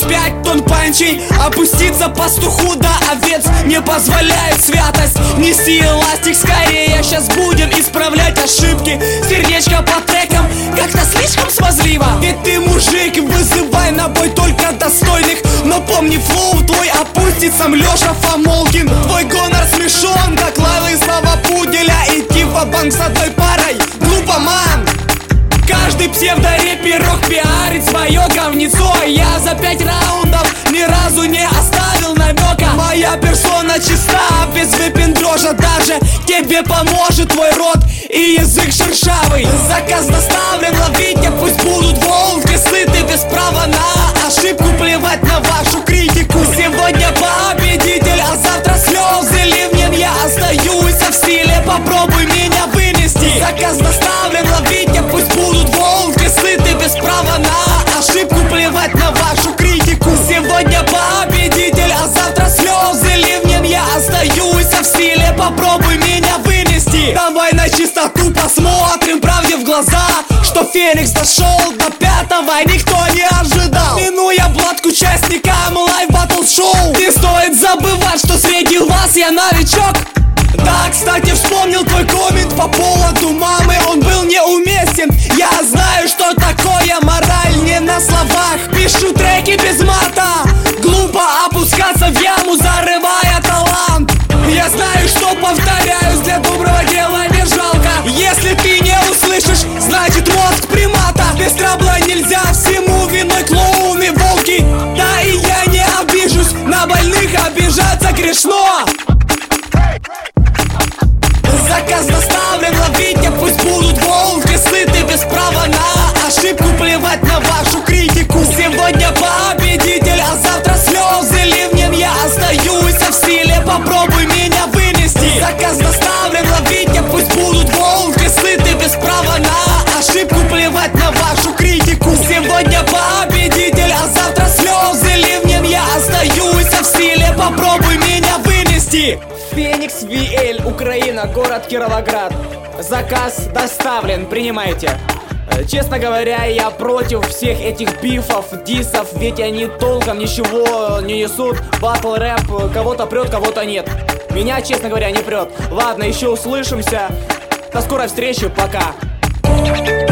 5 тонн панчей. Опуститься пастуху до овец не позволяет святость. Неси эластик скорее, сейчас будем исправлять ошибки. Сердечко по трекам как-то слишком смазливо. Ведь ты мужик, вызывай на бой только достойных. Но помни, флоу твой опустит сам Леша Фомолкин. Твой гонор смешон, как Лайлы слова Пуделя. Идти в банк с одной парой глупо, ман. Каждый псевдореперок пиарит свое говнецо. Я за 5 раундов ни разу не оставил намека. Моя персона чиста, без выпендрежа. Даже тебе поможет твой рот и язык шершавый. Заказ доставлен, ловите, пусть будут волки сыты. Без права на ошибку, плевать на вашу критику. Сегодня победитель, а завтра слезы ливнем. Я остаюсь в стиле, попробуй меня вынести. Заказ доставлен, ловите, пусть будут волки сыты. Без права на ошибку, плевать на вашу критику. Сегодня победитель, а завтра слезы ливнем. Я остаюсь в стиле, попробуй меня вынести. Давай на чистоту посмотрим правде в глаза, что Феникс дошел до 5-го, никто не ожидал. Минуя блат к участникам лайв батл шоу, не стоит забывать, что среди вас я новичок. Да, кстати, вспомнил твой коммент по поводу мамы, он был неуместен. Я знаю, что такое мораль не на словах. Пишу треки без мата, глупо опускаться в яму, зарывая талант. Я знаю, что повторяюсь, для доброго дела не жалко. Если ты не услышишь, значит мозг примата. Без трабла нельзя, всему виной клоуны, волки. Да и я не обижусь, на больных обижаться грешно. Заказ доставлен, ловите, пусть будут волки сыты. Без права на ошибку, плевать на вашу критику. Сегодня победитель, а завтра слезы ливнем. Я остаюсь в стиле, попробуй меня вынести. Заказ доставлен, ловите, пусть будут волки сыты. Без права на ошибку, плевать на вашу критику. Сегодня победитель, а завтра слезы ливнем. Я остаюсь в стиле, попробуй меня вынести. Феникс VL, Украина, город Кировоград. Заказ доставлен, принимайте. Честно говоря, я против всех этих бифов, дисов, ведь они толком ничего не несут. Батл рэп кого-то прет, кого-то нет. Меня, честно говоря, не прет. Ладно, еще услышимся. До скорой встречи, пока.